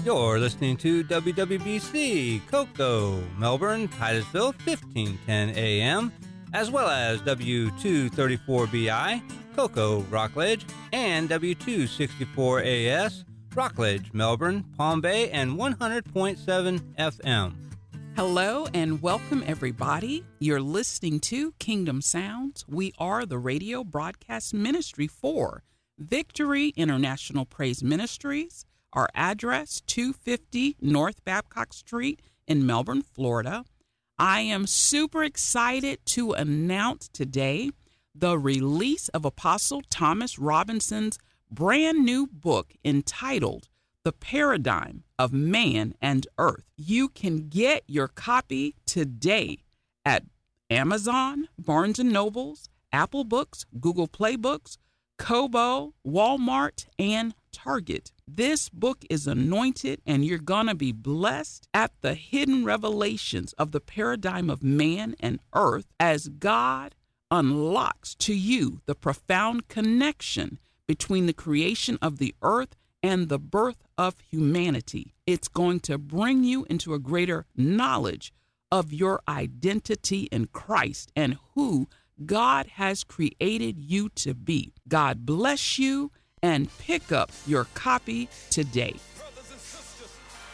You're listening to WWBC, Cocoa, Melbourne, Titusville, 1510 AM, as well as W234BI, Cocoa, Rockledge, and W264AS, Rockledge, Melbourne, Palm Bay, and 100.7 FM. Hello and welcome, everybody. You're listening to Kingdom Sounds. We are the radio broadcast ministry for Victory International Praise Ministries. Our address, 250 North Babcock Street in Melbourne, Florida. I am super excited to announce today the release of Apostle Thomas Robinson's brand new book entitled The Paradigm of Man and Earth. You can get your copy today at Amazon, Barnes & Nobles, Apple Books, Google Play Books, Kobo, Walmart, and Target. This book is anointed, and you're going to be blessed at the hidden revelations of the paradigm of man and earth as God unlocks to you the profound connection between the creation of the earth and the birth of humanity. It's going to bring you into a greater knowledge of your identity in Christ and who God has created you to be. God bless you, and pick up your copy today. Brothers and sisters,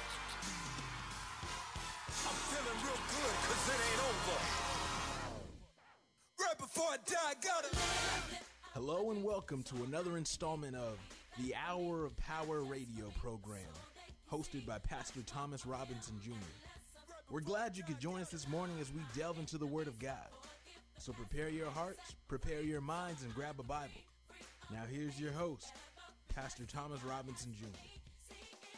I'm feeling real good 'cause it ain't over. Right before I die, gotta. Hello and welcome to another installment of the Hour of Power radio program, hosted by Pastor Thomas Robinson Jr. We're glad you could join us this morning as we delve into the Word of God. So prepare your hearts, prepare your minds, and grab a Bible. Now here's your host, Pastor Thomas Robinson Jr.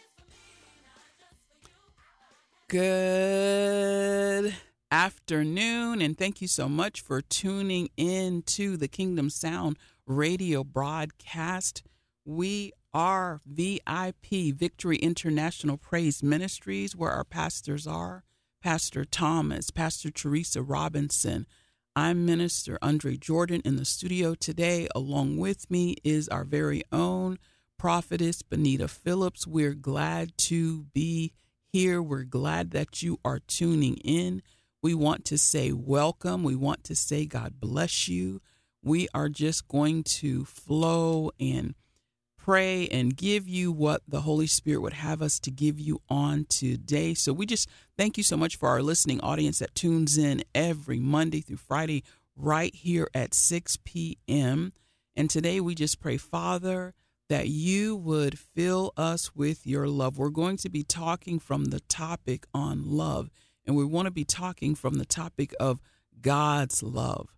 Good afternoon, and thank you so much for tuning in to the Kingdom Sound radio broadcast. We are VIP, Victory International Praise Ministries, where our pastors are Pastor Thomas, Pastor Teresa Robinson. I'm Minister Andre Jordan in the studio today. Along with me is our very own Prophetess Benita Phillips. We're glad to be here. We're glad that you are tuning in. We want to say welcome. We want to say God bless you. We are just going to flow and pray and give you what the Holy Spirit would have us to give you on today. So we just thank you so much for our listening audience that tunes in every Monday through Friday right here at 6 p.m. And today we just pray, Father, that you would fill us with your love. We're going to be talking from the topic on love, and we want to be talking from the topic of God's love,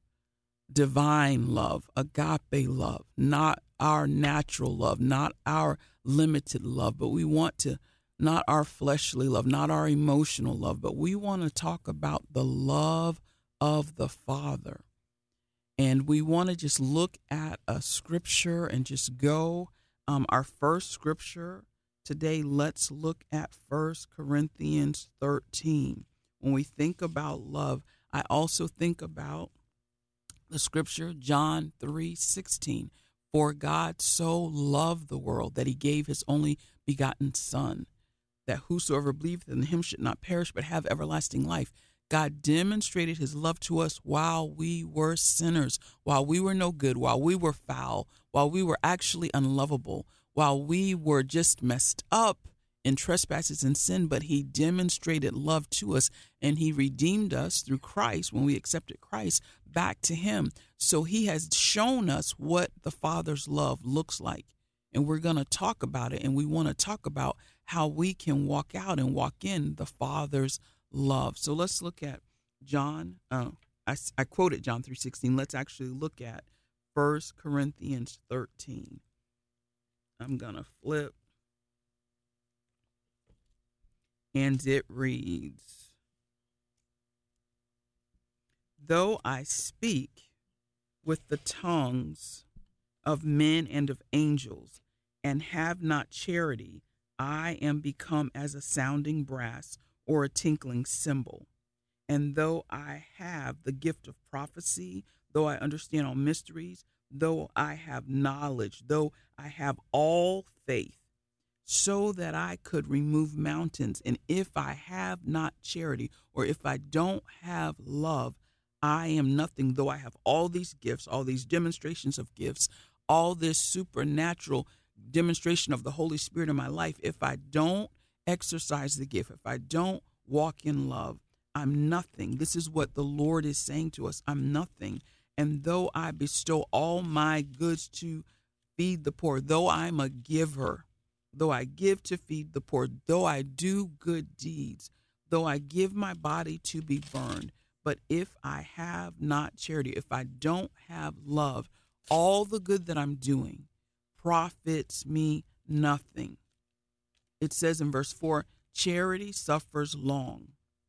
divine love, agape love, not our natural love, not our limited love, but we want to, not our fleshly love, not our emotional love, but we want to talk about the love of the Father. And we want to just look at a scripture and just go. Our first scripture today, let's look at 1 Corinthians 13. When we think about love, I also think about the scripture, John 3:16. For God so loved the world that he gave his only begotten Son, that whosoever believeth in him should not perish but have everlasting life. God demonstrated his love to us while we were sinners, while we were no good, while we were foul, while we were actually unlovable, while we were just messed up in trespasses and sin, but he demonstrated love to us, and he redeemed us through Christ when we accepted Christ back to him. So he has shown us what the Father's love looks like, and we're going to talk about it, and we want to talk about how we can walk out and walk in the Father's love. So let's look at John. I quoted John 3:16. Let's actually look at 1 Corinthians 13. I'm going to flip. And it reads, though I speak with the tongues of men and of angels, and have not charity, I am become as a sounding brass or a tinkling cymbal. And though I have the gift of prophecy, though I understand all mysteries, though I have knowledge, though I have all faith, so that I could remove mountains. And if I have not charity, or if I don't have love, I am nothing. Though I have all these gifts, all these demonstrations of gifts, all this supernatural demonstration of the Holy Spirit in my life, if I don't exercise the gift, if I don't walk in love, I'm nothing. This is what the Lord is saying to us. I'm nothing. And though I bestow all my goods to feed the poor, though I'm a giver, though I give to feed the poor, though I do good deeds, though I give my body to be burned, but if I have not charity, if I don't have love, all the good that I'm doing profits me nothing. It says in verse 4, charity suffers long.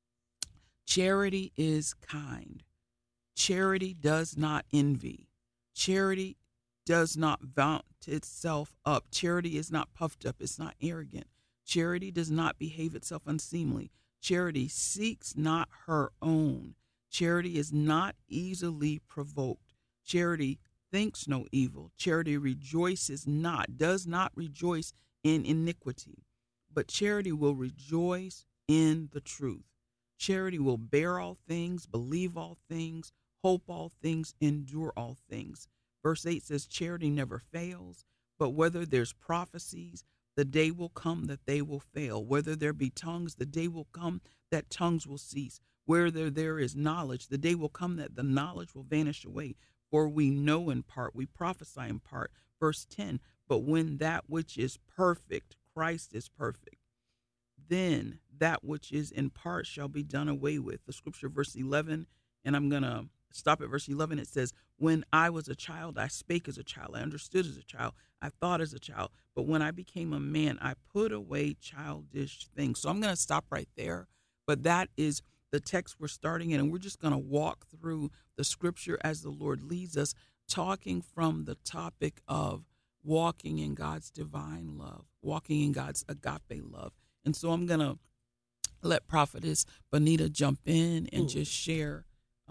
Charity is kind. Charity does not envy. Charity does not vaunt itself up. Charity is not puffed up. It's not arrogant. Charity does not behave itself unseemly. Charity seeks not her own. Charity is not easily provoked. Charity thinks no evil. Charity rejoices not, does not rejoice in iniquity, but charity will rejoice in the truth. Charity will bear all things, believe all things, hope all things, endure all things. Verse 8 says, charity never fails, but whether there's prophecies, the day will come that they will fail. Whether there be tongues, the day will come that tongues will cease. Whether there is knowledge, the day will come that the knowledge will vanish away. For we know in part, we prophesy in part. Verse 10, but when that which is perfect, Christ is perfect, then that which is in part shall be done away with. The scripture, verse 11, and I'm going to stop at verse 11. It says, when I was a child, I spake as a child. I understood as a child. I thought as a child. But when I became a man, I put away childish things. So I'm going to stop right there. But that is the text we're starting in. And we're just going to walk through the scripture as the Lord leads us, talking from the topic of walking in God's divine love, walking in God's agape love. And so I'm going to let Prophetess Bonita jump in and just share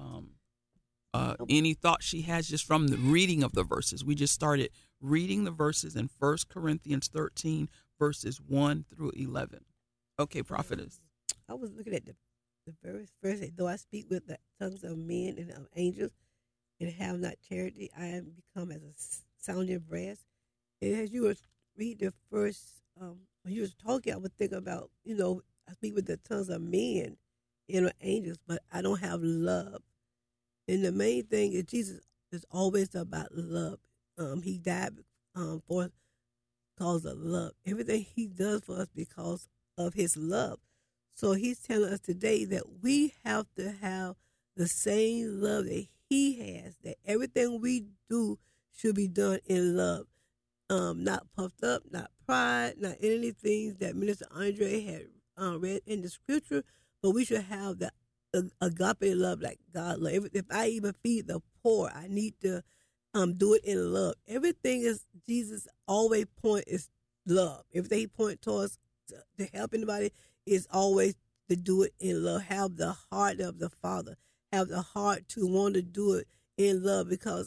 any thoughts she has just from the reading of the verses. We just started reading the verses in 1 Corinthians 13, verses 1 through 11. Okay, Prophetess. I was looking at the verse, though I speak with the tongues of men and of angels and have not charity, I am become as a sounding brass. And as you were reading the first, when you was talking, I would think about, I speak with the tongues of men and of angels, but I don't have love. And the main thing is Jesus is always about love. He died for us because of love. Everything he does for us because of his love. So he's telling us today that we have to have the same love that he has, that everything we do should be done in love. Not puffed up, not pride, not any things that Minister Andre had read in the scripture, but we should have the agape love like God love. If I even feed the poor, I need to do it in love. Everything is Jesus always point is love. Everything he point towards to help anybody is always to do it in love. Have the heart of the Father. Have the heart to want to do it in love because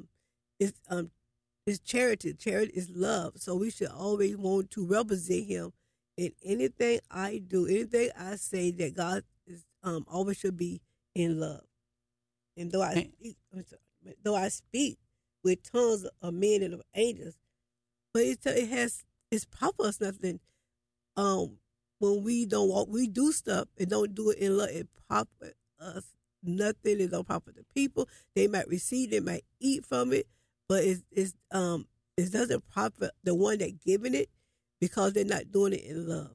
it's charity. Charity is love. So we should always want to represent him in anything I do, anything I say, that God is always should be in love. And though I speak with tongues of men and of angels, but it's proper us nothing. When we don't walk, we do stuff and don't do it in love. It profit us nothing. It don't profit the people. They might receive, they might eat from it, but it doesn't profit the one that giving it because they're not doing it in love.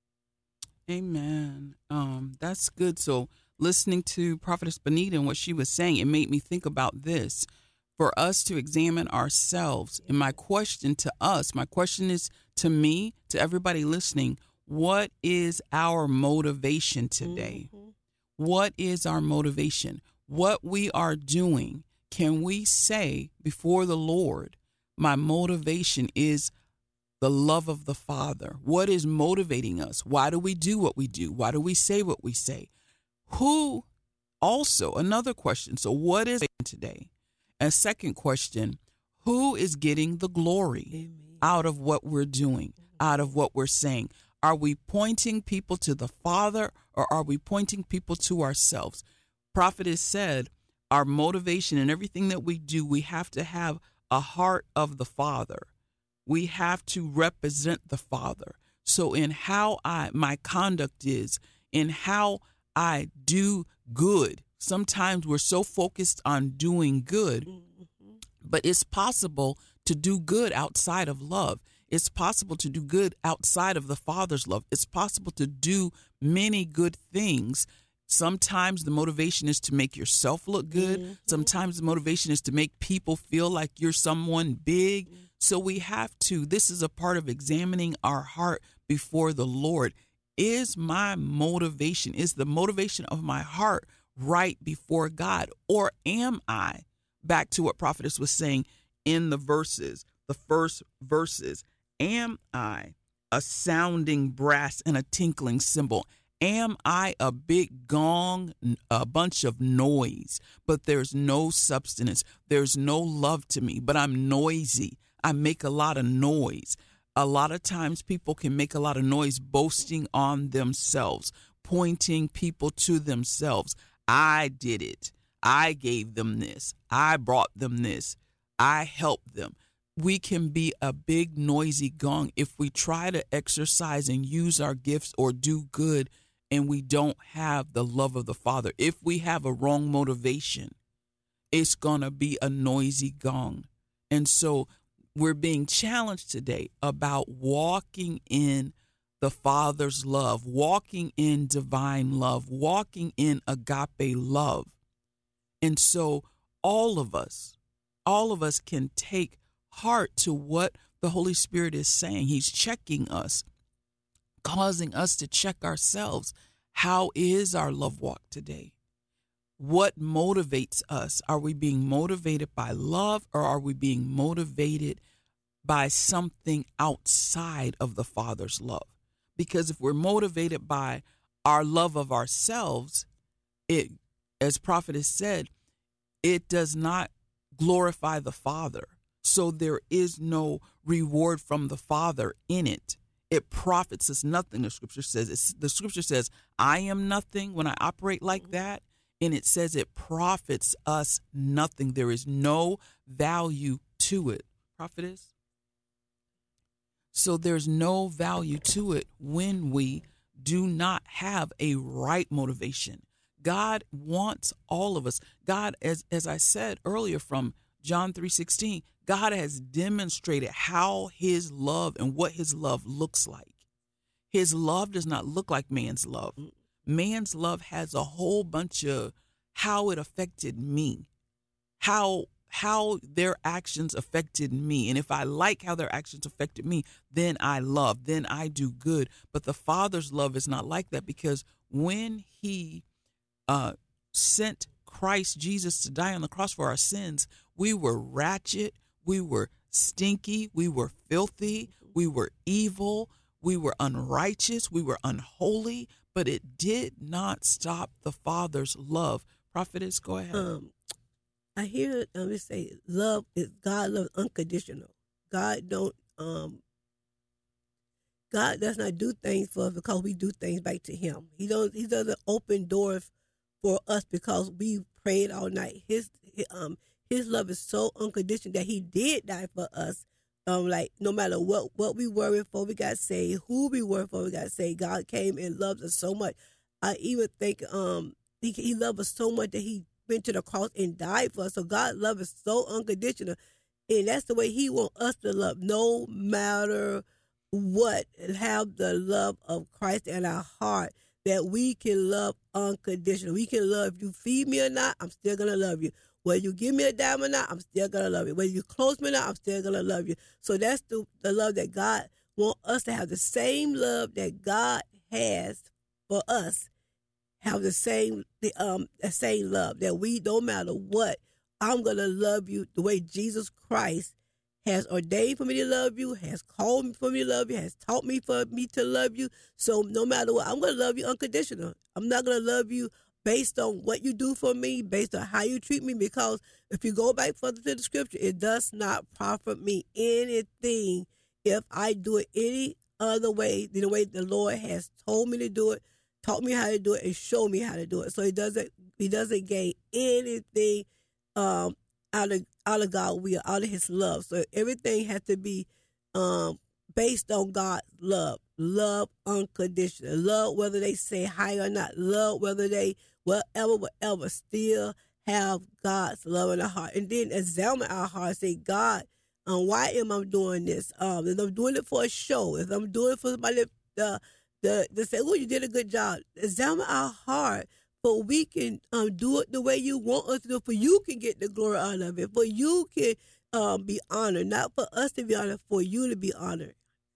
Amen. That's good. So listening to Prophetess Bonita and what she was saying, it made me think about this. For us to examine ourselves, and my question is to me, to everybody listening, what is our motivation today? Mm-hmm. What is our motivation? What we are doing, can we say before the Lord, my motivation is the love of the Father? What is motivating us? Why do we do what we do? Why do we say what we say? Who, also another question. So what is it today? A second question, who is getting the glory out of what we're doing? out of what we're saying. Are we pointing people to the Father, or are we pointing people to ourselves? Prophet has said our motivation and everything that we do, we have to have a heart of the Father. We have to represent the Father. So in how my conduct is, in how I do good, sometimes we're so focused on doing good, but it's possible to do good outside of love. It's possible to do good outside of the Father's love. It's possible to do many good things. Sometimes the motivation is to make yourself look good. Sometimes the motivation is to make people feel like you're someone big. So we have to, this is a part of examining our heart before the Lord. Is my motivation, is the motivation of my heart right before God? Or am I, back to what Prophetess was saying in the verses, the first verses, am I a sounding brass and a tinkling cymbal? Am I a big gong, a bunch of noise, but there's no substance? There's no love to me, but I'm noisy. I make a lot of noise. A lot of times people can make a lot of noise boasting on themselves, pointing people to themselves. I did it. I gave them this. I brought them this. I helped them. We can be a big noisy gong if we try to exercise and use our gifts or do good and we don't have the love of the Father. If we have a wrong motivation, it's going to be a noisy gong. And so we're being challenged today about walking in the Father's love, walking in divine love, walking in agape love. And so all of us can take heart to what the Holy Spirit is saying. He's checking us, causing us to check ourselves. How is our love walk today? What motivates us? Are we being motivated by love, or are we being motivated by something outside of the Father's love? Because if we're motivated by our love of ourselves, it, as Prophet has said, it does not glorify the Father. So there is no reward from the Father in it. It profits us nothing, the scripture says. The scripture says, I am nothing when I operate like that. And it says it profits us nothing. There is no value to it. Prophetess? So there's no value to it when we do not have a right motivation. God wants all of us. God, as I said earlier from John 3:16, God has demonstrated how his love and what his love looks like. His love does not look like man's love. Man's love has a whole bunch of how it affected me, how their actions affected me. And if I like how their actions affected me, then I love, then I do good. But the Father's love is not like that, because when he sent Christ Jesus to die on the cross for our sins, we were ratchet, we were stinky, we were filthy, we were evil, we were unrighteous, we were unholy, but it did not stop the Father's love. Prophetess, go ahead. I hear it say love is God loves unconditional. God does not do things for us because we do things back to him. He doesn't open doors for us because we prayed all night. His love is so unconditional that he did die for us. Like no matter what we were before we got saved, who we were before we got saved, God came and loved us so much. I even think he loved us so much that he went to the cross and died for us. So God's love is so unconditional, and that's the way he wants us to love, no matter what. Have the love of Christ in our heart, that we can love unconditional. We can love, if you feed me or not, I'm still gonna love you. Whether you give me a dime or not, I'm still gonna love you. Whether you close me or not, I'm still gonna love you. So that's the love that God wants us to have, the same love that God has for us. Have the same love, that we, no matter what, I'm gonna love you the way Jesus Christ has ordained for me to love you, has called me for me to love you, has taught me for me to love you. So no matter what, I'm gonna love you unconditional. I'm not gonna love you based on what you do for me, based on how you treat me, because if you go back further to the scripture, it does not profit me anything if I do it any other way than the way the Lord has told me to do it, taught me how to do it, and showed me how to do it. So he doesn't gain anything out of God's will, out of his love. So everything has to be based on God's love unconditional, love whether they say hi or not, love whether they whatever, still have God's love in their heart, and then examine our heart. Say, God, why am I doing this? If I'm doing it for a show, if I'm doing it for somebody to say, oh, you did a good job. Examine our heart, for we can do it the way you want us to do it, for you can get the glory out of it, for you can be honored, not for us to be honored, for you to be honored.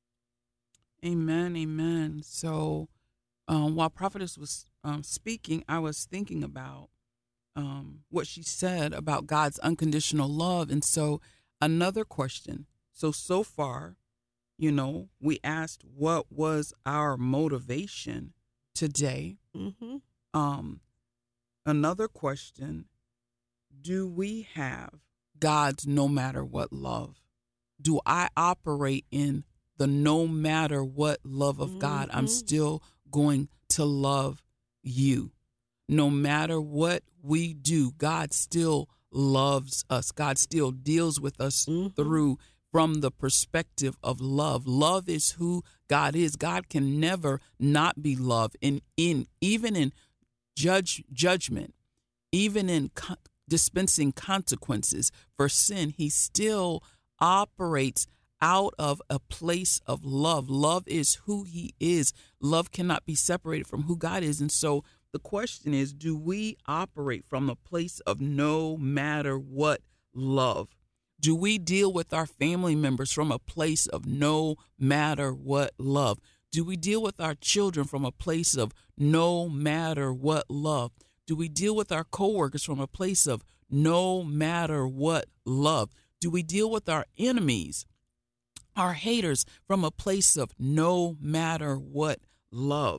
Amen, amen. So while Prophetess was speaking, I was thinking about what she said about God's unconditional love. And so another question. So far, we asked what was our motivation today. Mm-hmm. Another question, do we have God's no matter what love? Do I operate in the no matter what love of God? I'm still going to love you. No matter what we do, God still loves us. God still deals with us through from the perspective of love. Love is who God is. God can never not be loved. Even in judgment, even in dispensing consequences for sin, he still operates out of a place of love. Love is who he is. Love cannot be separated from who God is. And so the question is, do we operate from a place of no matter what love? Do we deal with our family members from a place of no matter what love? Do we deal with our children from a place of no matter what love? Do we deal with our coworkers from a place of no matter what love? Do we deal with our enemies, our haters, from a place of no matter what love?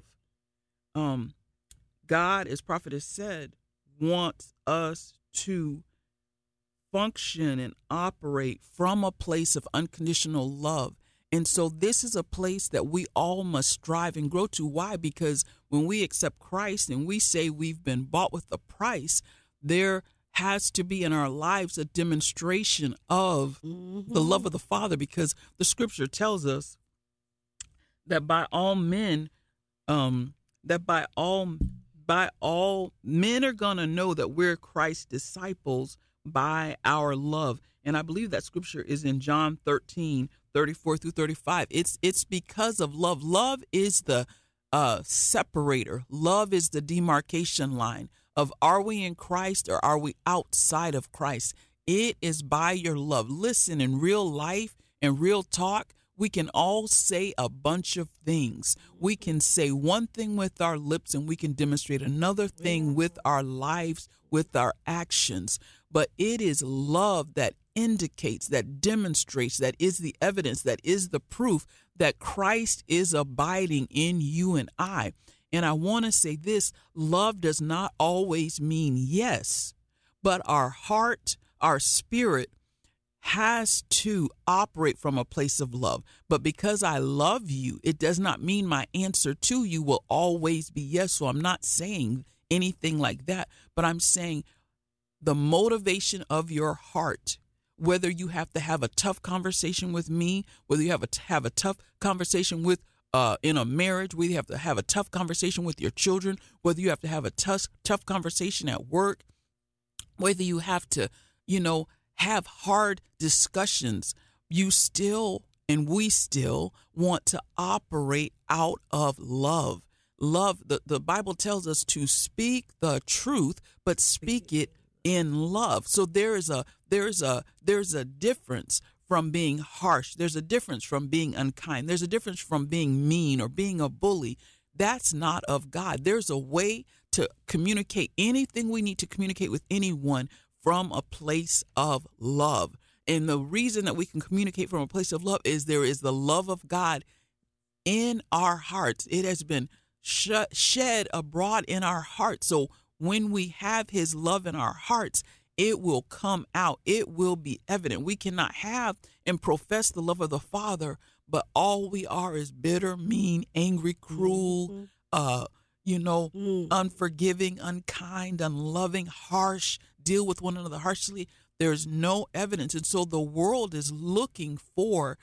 God, as Prophet has said, wants us to function and operate from a place of unconditional love. And so this is a place that we all must strive and grow to. Why? Because when we accept Christ and we say we've been bought with a price, there has to be in our lives a demonstration of the love of the Father, because the scripture tells us that by all men, by all men are going to know that we're Christ's disciples by our love. And I believe that scripture is in John 13:34-35. It's because of love. Love is the separator. Love is the demarcation line of, are we in Christ or are we outside of Christ? It is by your love. Listen, in real life and real talk, we can all say a bunch of things. We can say one thing with our lips and we can demonstrate another thing with our lives, with our actions. But it is love that indicates, that demonstrates, that is the evidence, that is the proof that Christ is abiding in you and I. And I want to say this, love does not always mean yes, but our heart, our spirit has to operate from a place of love. But because I love you, it does not mean my answer to you will always be yes. So I'm not saying anything like that, but I'm saying the motivation of your heart, whether you have to have a tough conversation with me, whether you have a tough conversation with in a marriage, whether you have to have a tough conversation with your children, whether you have to have a tough conversation at work, whether you have to, have hard discussions, you still and we still want to operate out of love. Love, the Bible tells us to speak the truth, but speak it in love. So there's a difference from being harsh. There's a difference from being unkind. There's a difference from being mean or being a bully. That's not of God. There's a way to communicate anything we need to communicate with anyone from a place of love. And the reason that we can communicate from a place of love is there is the love of God in our hearts. It has been shed abroad in our hearts. So when we have his love in our hearts, it will come out. It will be evident. We cannot have and profess the love of the Father, but all we are is bitter, mean, angry, cruel, unforgiving, unkind, unloving, harsh, deal with one another harshly. There's no evidence. And so the world is looking for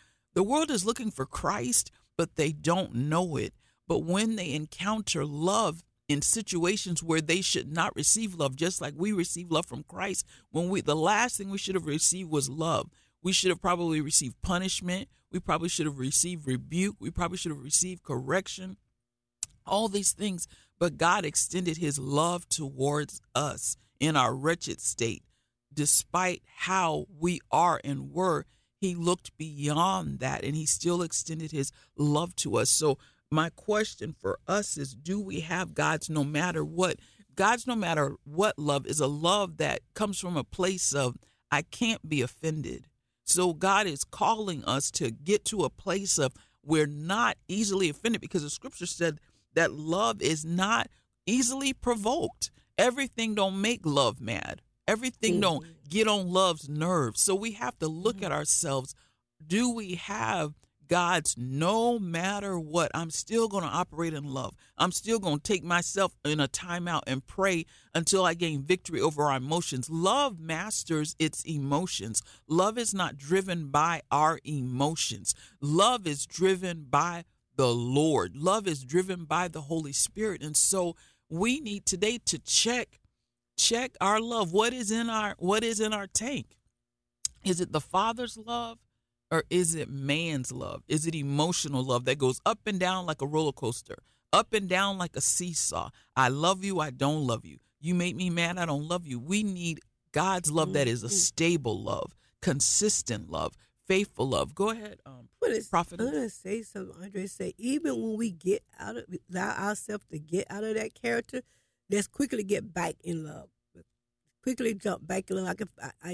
Christ, but they don't know it. But when they encounter love in situations where they should not receive love, just like we receive love from Christ, the last thing we should have received was love. We should have probably received punishment. We probably should have received rebuke. We probably should have received correction. All these things. But God extended his love towards us in our wretched state. Despite how we are and were, he looked beyond that, and he still extended his love to us. So my question for us is, do we have God's no matter what? God's no matter what love is a love that comes from a place of, I can't be offended. So God is calling us to get to a place of we're not easily offended, because the scripture said that love is not easily provoked. Everything don't make love mad. Everything don't get on love's nerves. So we have to look at ourselves. Do we have God's no matter what? I'm still going to operate in love. I'm still going to take myself in a timeout and pray until I gain victory over our emotions. Love masters its emotions. Love is not driven by our emotions. Love is driven by the Lord. Love is driven by the Holy Spirit. And so we need today to check our love. What is in our tank? Is it the Father's love, or is it man's love? Is it emotional love that goes up and down like a roller coaster, up and down like a seesaw? I love you, I don't love you. You make me mad, I don't love you. We need God's love that is a stable love, consistent love, faithful love. Go ahead, Prophet. I'm going to say something, Andre. Say, even when we allow ourselves to get out of that character, let's quickly get back in love. Quickly jump back in love.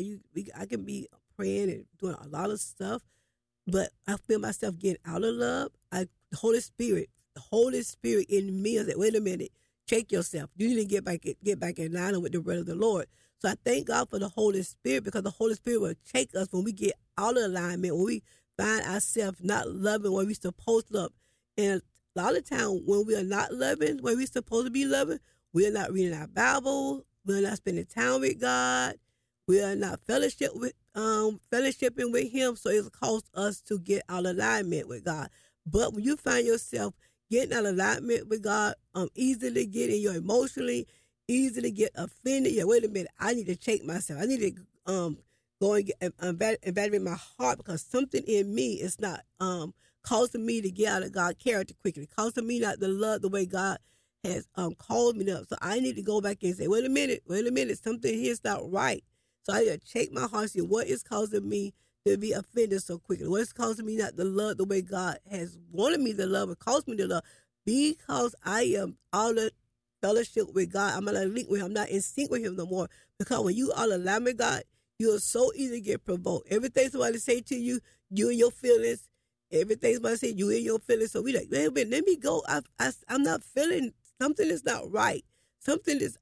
I can be praying and doing a lot of stuff, but I feel myself getting out of love. The Holy Spirit in me is that, wait a minute, check yourself. You need to get back in line with the word of the Lord. So I thank God for the Holy Spirit, because the Holy Spirit will check us when we get out of alignment, when we find ourselves not loving what we're supposed to love. And a lot of times when we are not loving what we're supposed to be loving, we are not reading our Bible. We are not spending time with God. We are not fellowshipping with Him. So it caused us to get out of alignment with God. But when you find yourself getting out of alignment with God, easily getting you emotionally, easily get offended. Yeah, wait a minute. I need to check myself. I need to go and evaluate my heart, because something in me is not causing me to get out of God's character quickly, causing me not to love the way God has called me up. So I need to go back and say, wait a minute, something here is not right. So I need to check my heart, see what is causing me to be offended so quickly. What is causing me not to love the way God has wanted me to love or caused me to love? Because I am out of fellowship with God. I'm not in link with Him. I'm not in sync with Him no more. Because when you are aligned with God, you are so easy to get provoked. Everything somebody say to you, you and your feelings. Everything somebody say, you and your feelings. So we like, wait a minute, let me go. I'm not feeling. Something is not right. Something is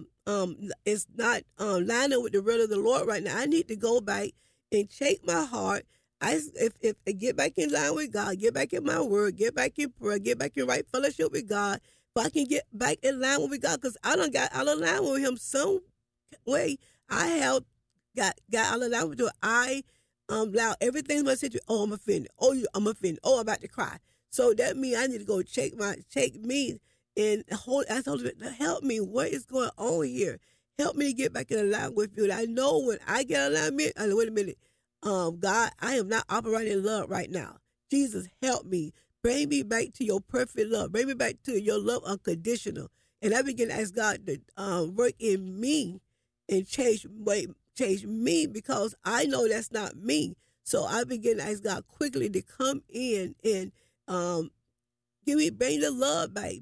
not lining with the word of the Lord right now. I need to go back and check my heart. If I get back in line with God, get back in my word, get back in prayer, get back in right fellowship with God, if I can get back in line with God, because I done got out of line with Him some way. I have got out of line with Him. I allow everything I said to, oh, I'm offended. Oh, I'm offended. Oh, I'm about to cry. So that means I need to go check me. And ask Holy Spirit, help me. What is going on here? Help me to get back in alignment with you. And I know when I get in alignment, wait a minute, God, I am not operating in love right now. Jesus, help me. Bring me back to your perfect love. Bring me back to your love unconditional. And I begin to ask God to work in me and change me, because I know that's not me. So I begin to ask God quickly to come in and bring the love back.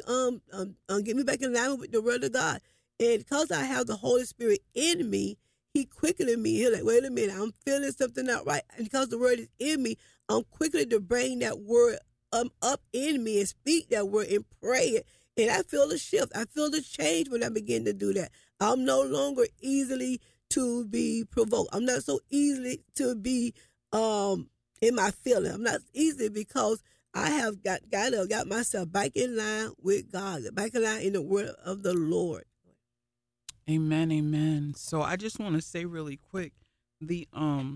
Get me back in line with the word of God. And because I have the Holy Spirit in me, He quickening me. He's like, wait a minute, I'm feeling something not right. And because the word is in me, I'm quickly to bring that word up in me and speak that word and pray it. And I feel the shift. I feel the change when I begin to do that. I'm no longer easily to be provoked. I'm not so easily to be in my feeling. I'm not easy because I have got myself back in line with God, back in line in the word of the Lord. Amen, amen. So I just want to say really quick, the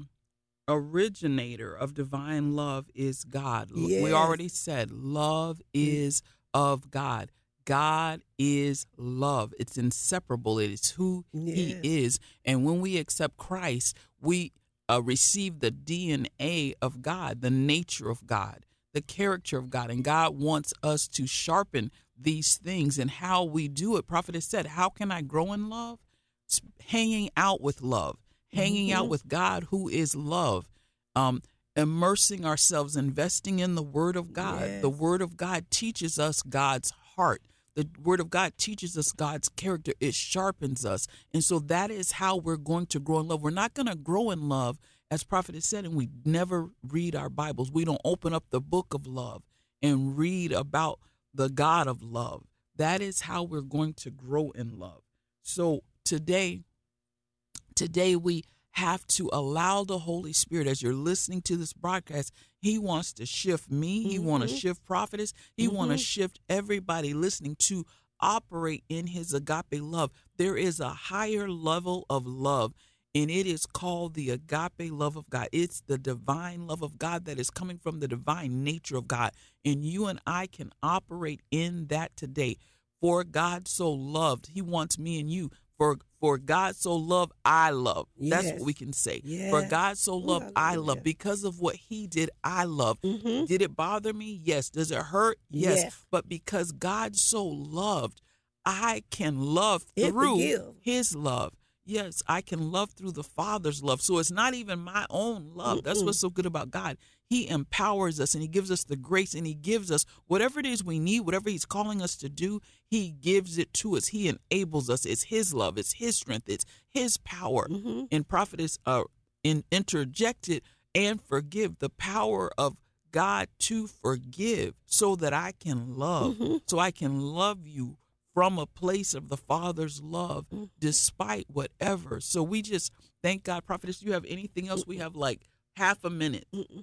originator of divine love is God. Yes. We already said love is of God. God is love. It's inseparable. It is who he is. And when we accept Christ, we receive the DNA of God, the nature of God, the character of God. And God wants us to sharpen these things. And how we do it, Prophet has said, how can I grow in love? Hanging out with love, hanging out with God, who is love, immersing ourselves, investing in the Word of God. Yes. The Word of God teaches us God's heart. The Word of God teaches us God's character. It sharpens us. And so that is how we're going to grow in love. We're not going to grow in love, as Prophet has said, and we never read our Bibles. We don't open up the book of love and read about the God of love. That is how we're going to grow in love. So today we have to allow the Holy Spirit, as you're listening to this broadcast, he wants to shift me. He wants to shift Prophetess. He wants to shift everybody listening to operate in his agape love. There is a higher level of love, and it is called the agape love of God. It's the divine love of God that is coming from the divine nature of God. And you and I can operate in that today. For God so loved, he wants me and you. For God so loved, I love. That's what we can say. Yes. For God so loved, I love. Because of what he did, I love. Did it bother me? Yes. Does it hurt? Yes. But because God so loved, I can love through his love. Yes, I can love through the Father's love. So it's not even my own love. That's what's so good about God. He empowers us and he gives us the grace and he gives us whatever it is we need, whatever he's calling us to do, he gives it to us. He enables us. It's his love. It's his strength. It's his power. And Prophetess interjected and forgive, the power of God to forgive so that I can love, so I can love you from a place of the Father's love, despite whatever. So we just thank God. Prophetess, you have anything else? We have like half a minute.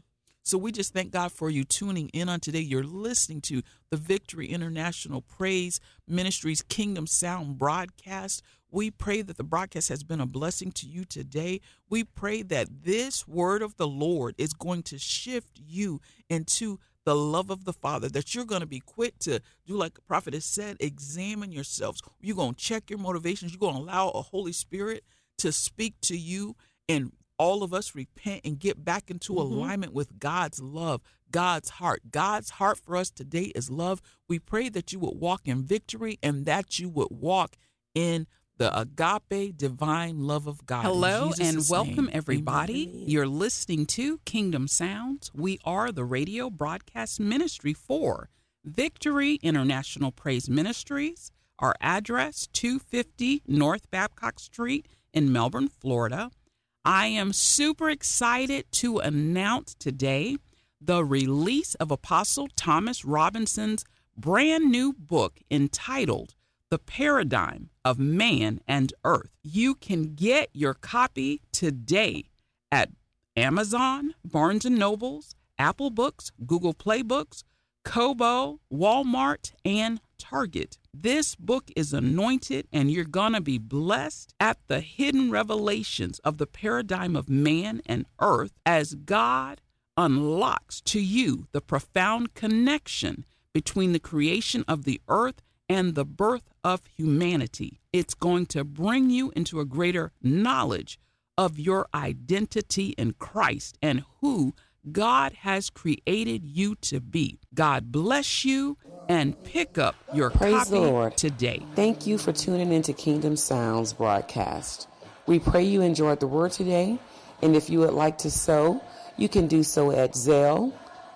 So we just thank God for you tuning in on today. You're listening to the Victory International Praise Ministries Kingdom Sound broadcast. We pray that the broadcast has been a blessing to you today. We pray that this word of the Lord is going to shift you into the love of the Father, that you're going to be quick to do like the prophet has said, examine yourselves. You're going to check your motivations. You're going to allow a Holy Spirit to speak to you, and all of us repent and get back into alignment with God's love, God's heart. God's heart for us today is love. We pray that you would walk in victory and that you would walk in the agape divine love of God. Hello and welcome, name. everybody. Amen. You're listening to Kingdom Sounds. We are the radio broadcast ministry for Victory International Praise Ministries. Our address, 250 North Babcock Street in Melbourne, Florida. I am super excited to announce today the release of Apostle Thomas Robinson's brand new book entitled The Paradigm of Man and Earth. You can get your copy today at Amazon, Barnes & Nobles, Apple Books, Google Play Books, Kobo, Walmart, and Target. This book is anointed, and you're going to be blessed at the hidden revelations of the paradigm of man and earth as God unlocks to you the profound connection between the creation of the earth and the birth of humanity. It's going to bring you into a greater knowledge of your identity in Christ and who God has created you to be. God bless you, and pick up your Praise copy the Lord. today. Thank you for tuning into Kingdom Sounds broadcast. We pray you enjoyed the word today, and if you would like to sow, you can do so at Zelle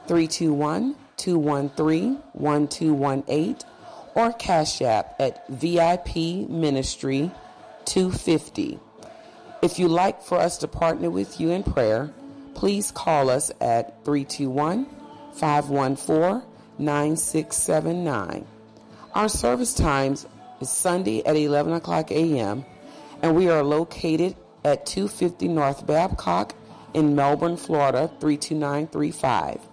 321-213-1218 or Cash App at VIP Ministry 250. If you'd like for us to partner with you in prayer, please call us at 321-514-9679. Our service times is Sunday at 11 o'clock a.m., and we are located at 250 North Babcock in Melbourne, Florida 32935.